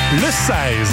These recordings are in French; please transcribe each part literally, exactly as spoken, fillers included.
le seize.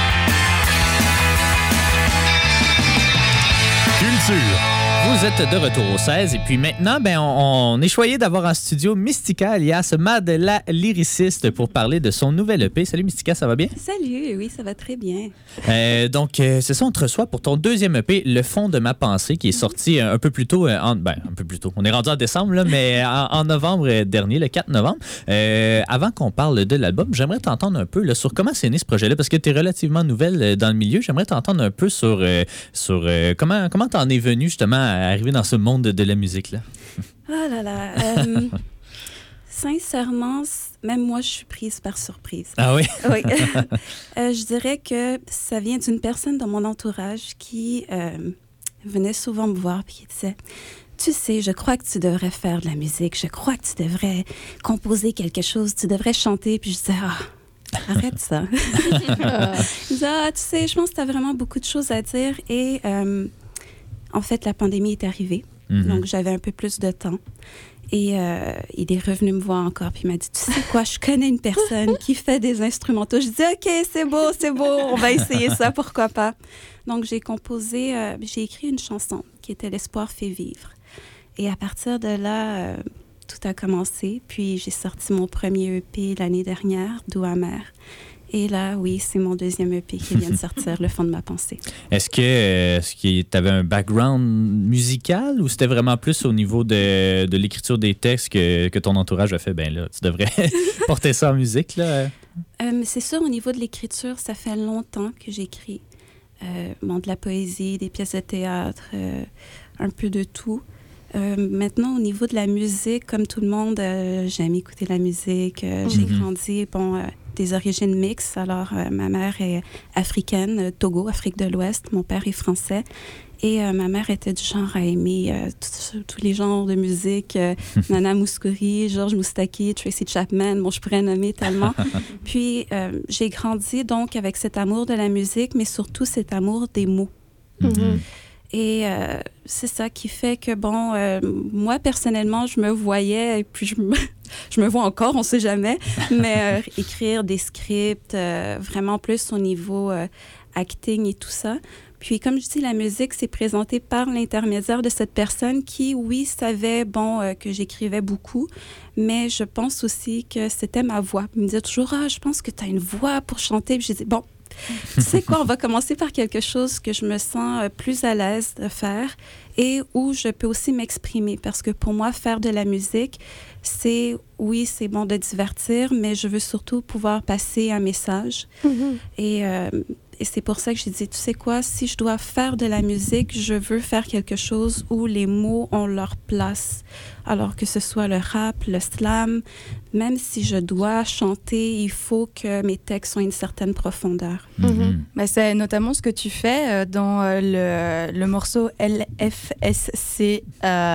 Culture. Vous êtes de retour au seize et puis maintenant, ben, on, on est choyé d'avoir en studio Mystica, alias Mad la lyriciste, pour parler de son nouvel E P. Salut Mystica, ça va bien? Salut, oui, ça va très bien. Euh, donc, euh, c'est ça, on te reçoit pour ton deuxième E P, Le fond de ma pensée, qui est sorti un, un peu plus tôt, euh, en, ben, un peu plus tôt, on est rendu en décembre, là, mais en, en novembre dernier, le quatre novembre. Euh, avant qu'on parle de l'album, j'aimerais t'entendre un peu là, sur comment c'est né ce projet-là, parce que tu es relativement nouvelle dans le milieu. J'aimerais t'entendre un peu sur, euh, sur euh, comment comment t'en es venu justement à arriver dans ce monde de, de la musique-là. Oh là là. Euh, sincèrement, même moi, je suis prise par surprise. Ah oui? Oui. euh, je dirais que ça vient d'une personne dans mon entourage qui euh, venait souvent me voir et qui disait « Tu sais, je crois que tu devrais faire de la musique. Je crois que tu devrais composer quelque chose. Tu devrais chanter. » Puis je disais « Ah, arrête ça. » Je disais « Ah, tu sais, je pense que tu as vraiment beaucoup de choses à dire. » Et euh, en fait, la pandémie est arrivée. Mm-hmm. Donc, j'avais un peu plus de temps. Et euh, il est revenu me voir encore, puis il m'a dit, tu sais quoi, je connais une personne qui fait des instrumentaux. Je dis, OK, c'est beau, c'est beau, on va essayer ça, pourquoi pas. Donc, j'ai composé, euh, j'ai écrit une chanson qui était L'espoir fait vivre. Et à partir de là, euh, tout a commencé. Puis, j'ai sorti mon premier E P l'année dernière, Doux amer. Et là, oui, c'est mon deuxième E P qui vient de sortir, Le fond de ma pensée. Est-ce que euh, est-ce que tu avais un background musical ou c'était vraiment plus au niveau de, de l'écriture des textes que, que ton entourage a fait? Ben là, tu devrais porter ça en musique, là. Euh, c'est sûr, au niveau de l'écriture, ça fait longtemps que j'écris. Euh, bon, de la poésie, des pièces de théâtre, euh, un peu de tout. Euh, maintenant, au niveau de la musique, comme tout le monde, euh, j'aime écouter la musique. Euh, mm-hmm. J'ai grandi, bon... Euh, des origines mixtes. Alors, euh, ma mère est africaine, euh, Togo, Afrique de l'Ouest. Mon père est français. Et euh, ma mère était du genre à aimer euh, tous les genres de musique. Euh, Nana Mouskouri, Georges Moustaki, Tracy Chapman. Bon, je pourrais nommer tellement. Puis, euh, j'ai grandi donc avec cet amour de la musique, mais surtout cet amour des mots. Mm-hmm. Et euh, c'est ça qui fait que, bon, euh, moi, personnellement, je me voyais, et puis je me, je me vois encore, on ne sait jamais, mais euh, écrire des scripts, euh, vraiment plus au niveau euh, acting et tout ça. Puis, comme je dis, la musique s'est présentée par l'intermédiaire de cette personne qui, oui, savait, bon, euh, que j'écrivais beaucoup, mais je pense aussi que c'était ma voix. Il me disait toujours, ah, je pense que tu as une voix pour chanter. Puis, je disais, bon, tu sais quoi, on va commencer par quelque chose que je me sens plus à l'aise de faire et où je peux aussi m'exprimer. Parce que pour moi, faire de la musique, c'est, oui, c'est bon de divertir, mais je veux surtout pouvoir passer un message. Mm-hmm. Et, euh, et c'est pour ça que j'ai dit, tu sais quoi, si je dois faire de la musique, je veux faire quelque chose où les mots ont leur place. Alors que ce soit le rap, le slam, même si je dois chanter, il faut que mes textes aient une certaine profondeur. Mm-hmm. Ben, c'est notamment ce que tu fais dans le, le morceau L F S C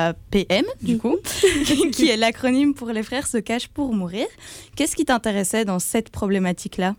P M, du coup, qui est l'acronyme pour Les Frères se cachent pour mourir. Qu'est-ce qui t'intéressait dans cette problématique-là?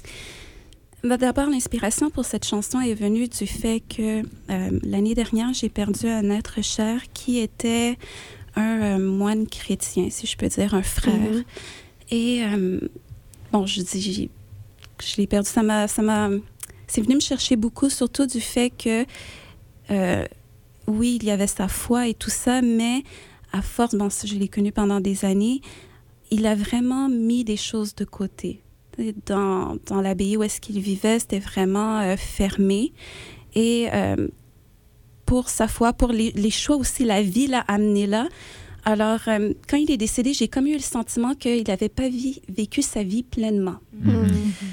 Ben, d'abord, l'inspiration pour cette chanson est venue du fait que euh, l'année dernière, j'ai perdu un être cher qui était un euh, moine chrétien, si je peux dire, un frère. Mm-hmm. Et, euh, bon, je dis, je l'ai perdu, ça m'a, ça m'a... C'est venu me chercher beaucoup, surtout du fait que, euh, oui, il y avait sa foi et tout ça, mais à force, bon, je l'ai connu pendant des années, il a vraiment mis des choses de côté. Dans, dans l'abbaye où est-ce qu'il vivait, c'était vraiment euh, fermé. Et euh, pour sa foi, pour les, les choix aussi, la vie l'a amené là. Alors, euh, quand il est décédé, j'ai comme eu le sentiment qu'il n'avait pas vi- vécu sa vie pleinement. Mm-hmm.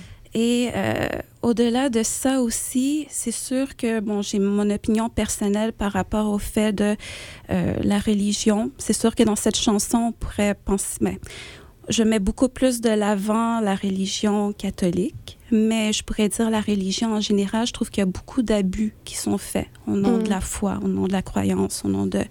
Et euh, au-delà de ça aussi, c'est sûr que, bon, j'ai mon opinion personnelle par rapport au fait de euh, la religion. C'est sûr que dans cette chanson, on pourrait penser... Mais, je mets beaucoup plus de l'avant la religion catholique, mais je pourrais dire la religion en général, je trouve qu'il y a beaucoup d'abus qui sont faits au nom mmh. de la foi, au nom de la croyance, au nom de...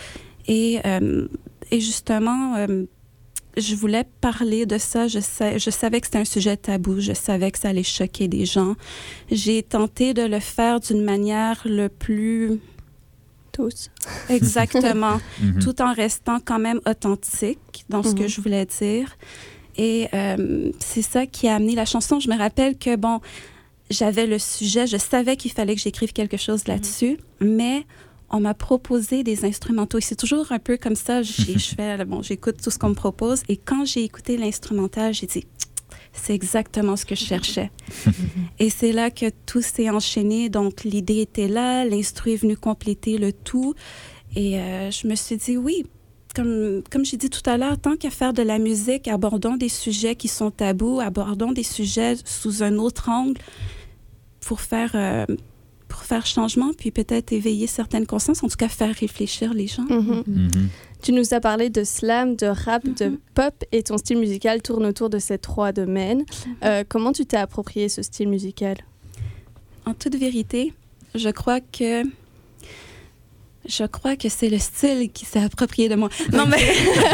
Et, euh, et justement, euh, je voulais parler de ça. Je, sais, je savais que c'était un sujet tabou, je savais que ça allait choquer des gens. J'ai tenté de le faire d'une manière le plus... Tous. Exactement. Mm-hmm. Tout en restant quand même authentique dans ce mm-hmm. que je voulais dire. Et euh, c'est ça qui a amené la chanson. Je me rappelle que, bon, j'avais le sujet, je savais qu'il fallait que j'écrive quelque chose là-dessus, mm-hmm. mais on m'a proposé des instrumentaux. Et c'est toujours un peu comme ça. J'ai, je fais, bon, j'écoute tout ce qu'on me propose. Et quand j'ai écouté l'instrumental, j'ai dit, c'est exactement ce que je cherchais. Et c'est là que tout s'est enchaîné. Donc, l'idée était là, l'instru est venu compléter le tout. Et euh, je me suis dit, oui, comme, comme j'ai dit tout à l'heure, tant qu'à faire de la musique, abordons des sujets qui sont tabous, abordons des sujets sous un autre angle pour faire... Euh, pour faire changement, puis peut-être éveiller certaines consciences, en tout cas faire réfléchir les gens. Mm-hmm. Mm-hmm. Tu nous as parlé de slam, de rap, mm-hmm. de pop, et ton style musical tourne autour de ces trois domaines. Mm-hmm. Euh, comment tu t'es approprié ce style musical? En toute vérité, je crois que je crois que c'est le style qui s'est approprié de moi. Non, mais...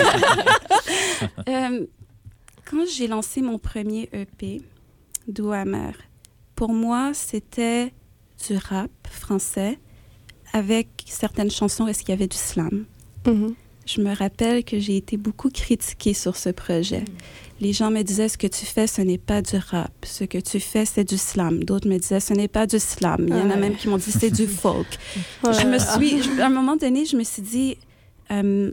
euh, quand j'ai lancé mon premier E P, Doux amer, pour moi, c'était du rap français avec certaines chansons est-ce qu'il y avait du slam. Mm-hmm. Je me rappelle que j'ai été beaucoup critiquée sur ce projet. Mm-hmm. Les gens me disaient ce que tu fais, ce n'est pas du rap. Ce que tu fais, c'est du slam. D'autres me disaient ce n'est pas du slam. Il y en a même qui m'ont dit c'est du folk. Ouais. Je me suis, je, à un moment donné, je me suis dit euh,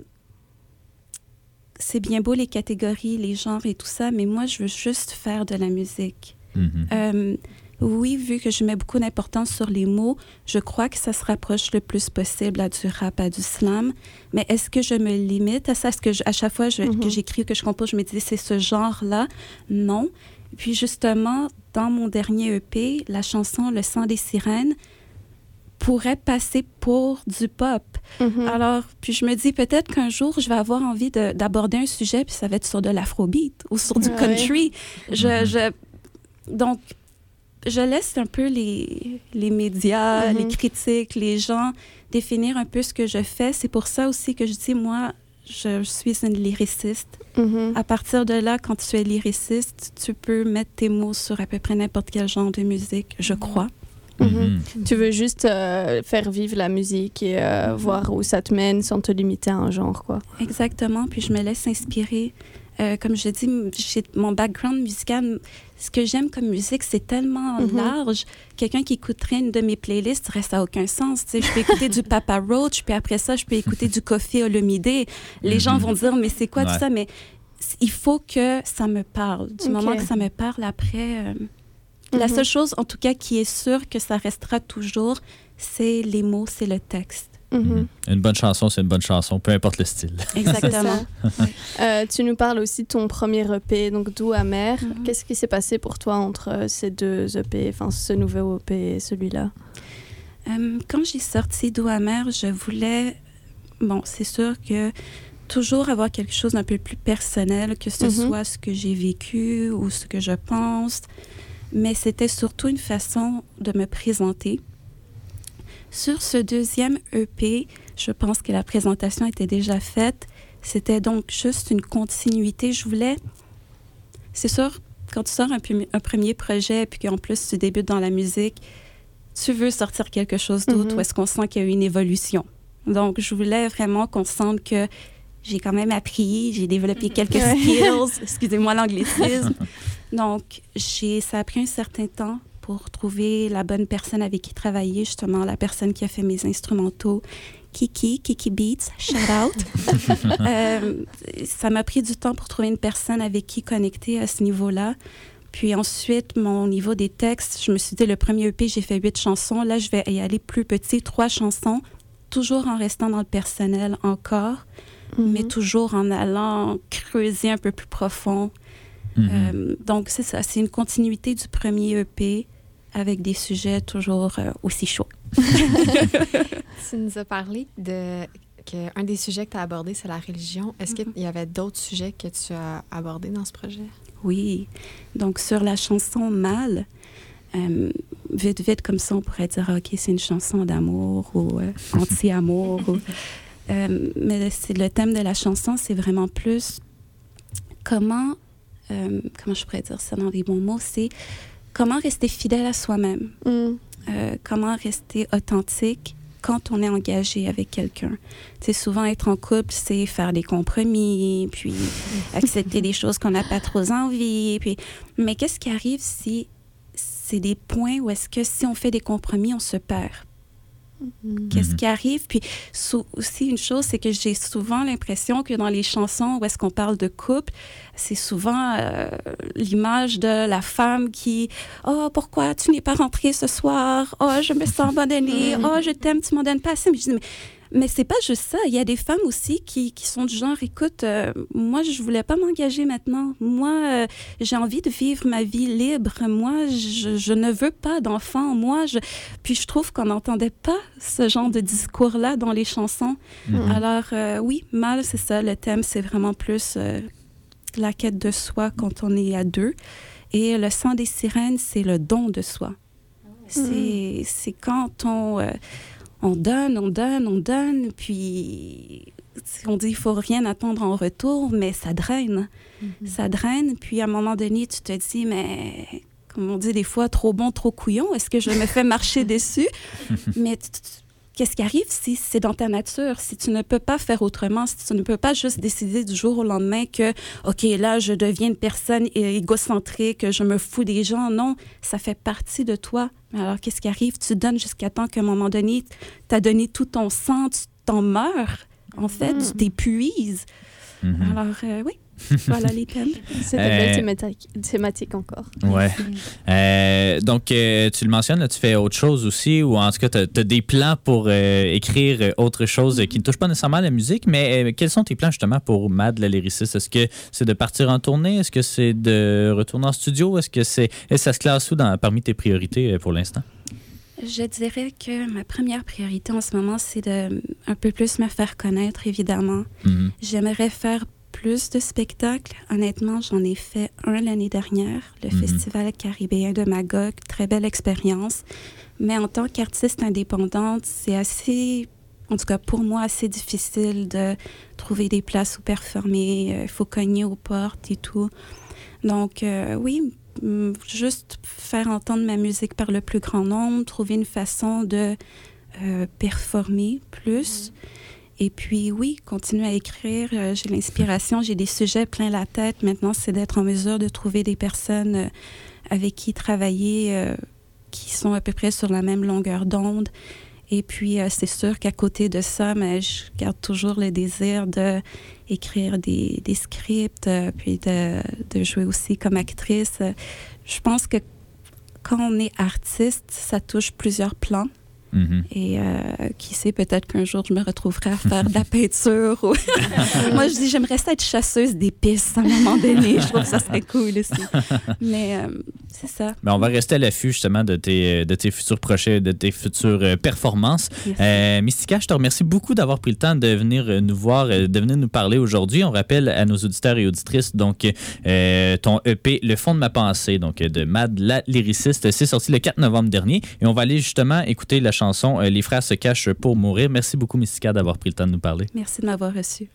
c'est bien beau les catégories, les genres et tout ça, mais moi je veux juste faire de la musique. Mm-hmm. Euh, Oui, vu que je mets beaucoup d'importance sur les mots, je crois que ça se rapproche le plus possible à du rap, à du slam. Mais est-ce que je me limite à ça? Est-ce que je, à chaque fois je, mm-hmm. que j'écris, que je compose, je me dis c'est ce genre-là? Non. Puis justement, dans mon dernier E P, la chanson « Le sang des sirènes » pourrait passer pour du pop. Mm-hmm. Alors, puis je me dis peut-être qu'un jour, je vais avoir envie de, d'aborder un sujet, puis ça va être sur de l'afrobeat ou sur du ouais. country. Je, mm-hmm. je, donc, je laisse un peu les, les médias, mm-hmm. les critiques, les gens définir un peu ce que je fais. C'est pour ça aussi que je dis, moi, je suis une lyriciste. Mm-hmm. À partir de là, quand tu es lyriciste, tu peux mettre tes mots sur à peu près n'importe quel genre de musique, je crois. Mm-hmm. Mm-hmm. Tu veux juste euh, faire vivre la musique et euh, mm-hmm. voir où ça te mène sans te limiter à un genre, quoi. Exactement. Puis je me laisse inspirer. Euh, comme je dis, j'ai mon background musical, ce que j'aime comme musique, c'est tellement mm-hmm. large. Quelqu'un qui écouterait une de mes playlists dirait ça n'a aucun sens. Tu sais, je peux écouter du Papa Roach, puis après ça, je peux écouter du Koffi Olomide. Les mm-hmm. gens vont dire, mais c'est quoi ouais. tout ça? Mais il faut que ça me parle. Du okay. moment que ça me parle, après... Euh, mm-hmm. La seule chose, en tout cas, qui est sûre que ça restera toujours, c'est les mots, c'est le texte. Mm-hmm. Une bonne chanson, c'est une bonne chanson, peu importe le style. Exactement. euh, tu nous parles aussi de ton premier E P, donc Doux amer. Mm-hmm. Qu'est-ce qui s'est passé pour toi entre ces deux E P, enfin ce nouveau E P et celui-là? Euh, quand j'ai sorti Doux amer, je voulais... Bon, c'est sûr que toujours avoir quelque chose d'un peu plus personnel, que ce mm-hmm. soit ce que j'ai vécu ou ce que je pense. Mais c'était surtout une façon de me présenter. Sur ce deuxième E P, je pense que la présentation était déjà faite. C'était donc juste une continuité. Je voulais... C'est sûr, quand tu sors un, un premier projet, puis qu'en plus tu débutes dans la musique, tu veux sortir quelque chose d'autre, mm-hmm. où est-ce qu'on sent qu'il y a eu une évolution. Donc, je voulais vraiment qu'on sente que j'ai quand même appris, j'ai développé quelques skills, excusez-moi l'anglicisme. Donc, j'ai, ça a pris un certain temps pour trouver la bonne personne avec qui travailler, justement, la personne qui a fait mes instrumentaux, Kiki, Kiki Beats, shout out. euh, ça m'a pris du temps pour trouver une personne avec qui connecter à ce niveau-là. Puis ensuite, mon niveau des textes, je me suis dit, le premier E P, j'ai fait huit chansons. Là, je vais y aller plus petit, trois chansons, toujours en restant dans le personnel encore, mm-hmm. mais toujours en allant creuser un peu plus profond. Mm-hmm. Euh, donc, c'est ça, c'est une continuité du premier E P avec des sujets toujours euh, aussi chauds. Tu nous as parlé de qu'un des sujets que tu as abordé, c'est la religion. Est-ce mm-hmm. qu'il y avait d'autres sujets que tu as abordés dans ce projet? Oui. Donc, sur la chanson « Mal », euh, vite, vite, comme ça, on pourrait dire « OK, c'est une chanson d'amour » ou euh, « anti-amour ». ou, euh, mais c'est, le thème de la chanson, c'est vraiment plus comment... Euh, comment je pourrais dire ça dans des bons mots, c'est comment rester fidèle à soi-même, mm. euh, comment rester authentique quand on est engagé avec quelqu'un. Tu sais, souvent, être en couple, c'est faire des compromis, puis accepter des choses qu'on n'a pas trop envie. Puis... Mais qu'est-ce qui arrive si c'est des points où est-ce que si on fait des compromis, on se perd? Qu'est-ce qui arrive? Puis sou- aussi, une chose, c'est que j'ai souvent l'impression que dans les chansons où est-ce qu'on parle de couple, c'est souvent euh, l'image de la femme qui « Oh, pourquoi tu n'es pas rentrée ce soir? Oh, je me sens abandonnée. Oh, je t'aime, tu m'en donnes pas assez. » Mais je dis, mais Mais c'est pas juste ça. Il y a des femmes aussi qui, qui sont du genre, écoute, euh, moi, je voulais pas m'engager maintenant. Moi, euh, j'ai envie de vivre ma vie libre. Moi, je, je ne veux pas d'enfants. Moi, je... Puis je trouve qu'on n'entendait pas ce genre de discours-là dans les chansons. Mm-hmm. Alors, euh, oui, Mal, c'est ça. Le thème, c'est vraiment plus euh, la quête de soi quand on est à deux. Et le sang des sirènes, c'est le don de soi. Mm-hmm. C'est, c'est quand on... Euh, On donne, on donne, on donne, puis on dit qu'il ne faut rien attendre en retour, mais ça draine. Mm-hmm. Ça draine, puis à un moment donné, tu te dis, mais comme on dit des fois, trop bon, trop couillon, est-ce que je me fais marcher dessus? Mais t- t- qu'est-ce qui arrive si c'est dans ta nature, si tu ne peux pas faire autrement, si tu ne peux pas juste décider du jour au lendemain que, OK, là, je deviens une personne égocentrique, je me fous des gens. Non, ça fait partie de toi. Alors, qu'est-ce qui arrive? Tu donnes jusqu'à temps qu'à un moment donné, tu as donné tout ton sang, tu t'en meurs. En fait, mm. tu t'épuises. Mm-hmm. Alors, euh, oui, voilà les thèmes. C'est une belle thématique, thématique encore. Ouais. Euh, donc, euh, tu le mentionnes, là, tu fais autre chose aussi, ou en tout cas, tu as des plans pour euh, écrire autre chose qui ne touche pas nécessairement à la musique, mais euh, quels sont tes plans justement pour Mad, la lyriciste? Est-ce que c'est de partir en tournée? Est-ce que c'est de retourner en studio? Est-ce que c'est, est-ce que ça se classe où dans, parmi tes priorités pour l'instant? Je dirais que ma première priorité en ce moment, c'est de un peu plus me faire connaître, évidemment. Mm-hmm. J'aimerais faire plus de spectacles. Honnêtement, j'en ai fait un l'année dernière, le mm-hmm. Festival caribéen de Magog. Très belle expérience. Mais en tant qu'artiste indépendante, c'est assez, en tout cas pour moi, assez difficile de trouver des places où performer. Il faut cogner aux portes et tout. Donc, euh, oui, juste faire entendre ma musique par le plus grand nombre, trouver une façon de euh, performer plus. Mm. Et puis, oui, continuer à écrire. Euh, j'ai l'inspiration, j'ai des sujets plein la tête. Maintenant, c'est d'être en mesure de trouver des personnes euh, avec qui travailler, euh, qui sont à peu près sur la même longueur d'onde. Et puis, euh, c'est sûr qu'à côté de ça, mais je garde toujours le désir d'écrire des, des scripts, euh, puis de, de jouer aussi comme actrice. Euh, je pense que quand on est artiste, ça touche plusieurs plans. Mm-hmm. Et euh, qui sait, peut-être qu'un jour, je me retrouverai à faire de la peinture. Ou... Moi, je dis, j'aimerais ça être chasseuse d'épices à un moment donné. Je trouve que ça serait cool aussi. Mais euh, c'est ça. Mais on va rester à l'affût, justement, de tes, de tes futurs projets, de tes futures euh, performances. Euh, Mystica, je te remercie beaucoup d'avoir pris le temps de venir nous voir, de venir nous parler aujourd'hui. On rappelle à nos auditeurs et auditrices, donc, euh, ton E P, Le fond de ma pensée, donc de Mad, la lyriciste, c'est sorti le quatre novembre dernier. Et on va aller justement écouter la chanson chanson « Les frères se cachent pour mourir ». Merci beaucoup, Mystica, d'avoir pris le temps de nous parler. Merci de m'avoir reçu.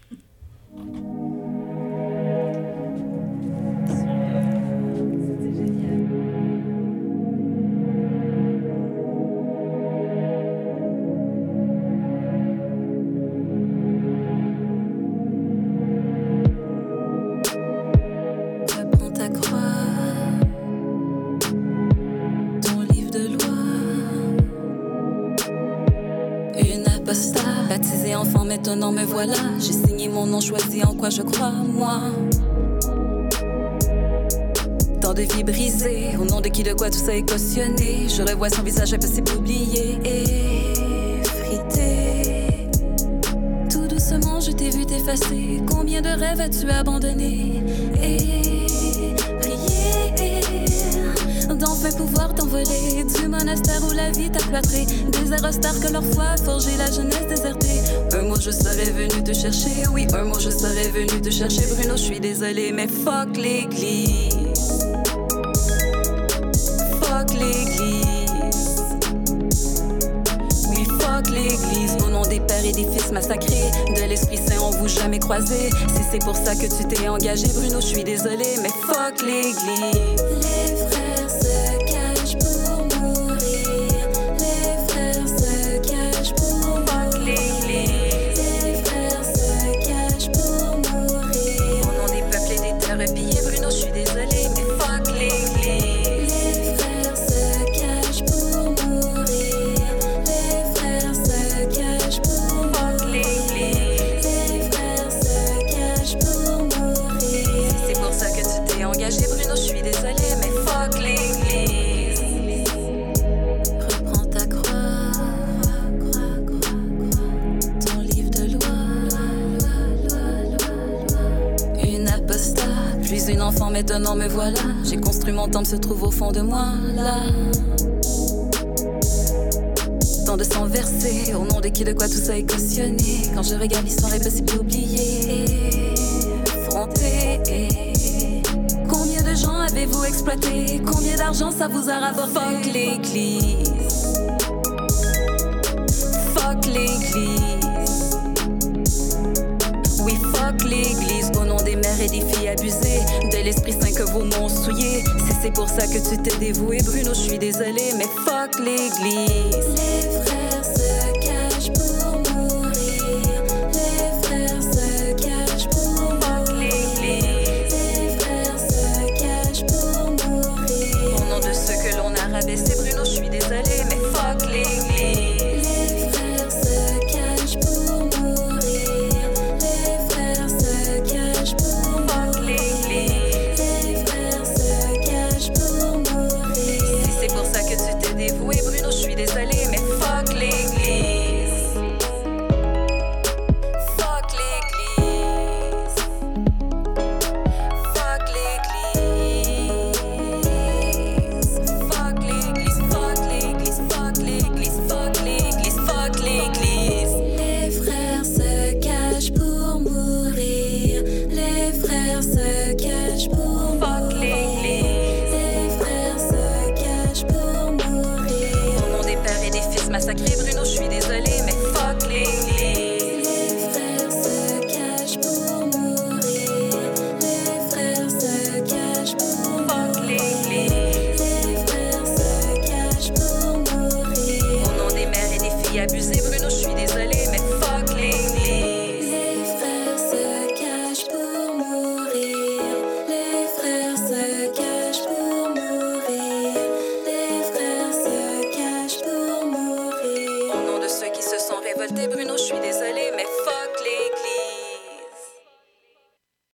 Baptisé enfant, maintenant me voilà. J'ai signé mon nom, choisi en quoi je crois, moi. Tant de vies brisées, au nom de qui, de quoi tout ça est cautionné. Je revois son visage impossible oublié, effrité. Tout doucement, je t'ai vu t'effacer. Combien de rêves as-tu abandonné? Et prier d'enfin pouvoir t'envoler du monastère où la vie t'a cloîtré. Des aérostars que leur foi a forgé la jeunesse désertée. Un mot je serais venu te chercher, oui, un mot je serais venu te chercher. Bruno, je suis désolée, mais fuck l'église. Fuck l'église. Oui, fuck l'église. Au nom des pères et des fils massacrés, de l'Esprit Saint on vous jamais croisé. Si c'est pour ça que tu t'es engagé, Bruno, je suis désolée, mais fuck l'église. Les frères se cachent pour mourir. Les frères se cachent pour maintenant me voilà. J'ai construit mon temple, se trouve au fond de moi, là. Tant de sang versé, au nom de qui, de quoi tout ça est cautionné. Quand je regarde l'histoire, impossible d'oublier. Fronté. Combien de gens avez-vous exploité? Combien d'argent ça vous a rapporté? Fuck l'église. Fuck l'église. Oui, fuck l'église. Au nom des mères et des filles abusées, de l'esprit saint que vos noms souillés. Si c'est pour ça que tu t'es dévoué, Bruno, je suis désolée, mais fuck l'église. Les frères se cachent pour mourir. Les frères se cachent pour Fuck l'église. Les frères se cachent pour mourir. Au nom de ceux que l'on a rabaissés, Bruno, je suis désolée, mais fuck l'église. Les frères se cachent pour mourir. Les frères se cachent pour Fuck l'église. Les frères se cachent pour mourir. Si c'est pour ça que tu t'es dévoué, Bruno, je suis désolée, mais fuck l'église. Fuck l'église. Fuck l'église. Fuck l'église. Fuck l'église. Fuck l'église. Fuck l'église. Fuck l'église. Les frères se cachent pour mourir. Les frères se cachent pour Fuck l'église. Les frères se cachent pour mourir. Au nom des pères et des fils massacrés, Bruno, je suis désolée, mais fuck l'église. Les frères se cachent pour mourir. Les frères se cachent pour Fuck l'église. Les frères se cachent pour mourir. Au nom des mères et des filles abusées, Bruno, je suis désolée, mais fuck l'église. Les frères se cachent pour mourir. Les frères se cachent pour mourir. Les frères se cachent pour mourir. Au nom de ceux qui se sont révoltés, Bruno, je suis désolée.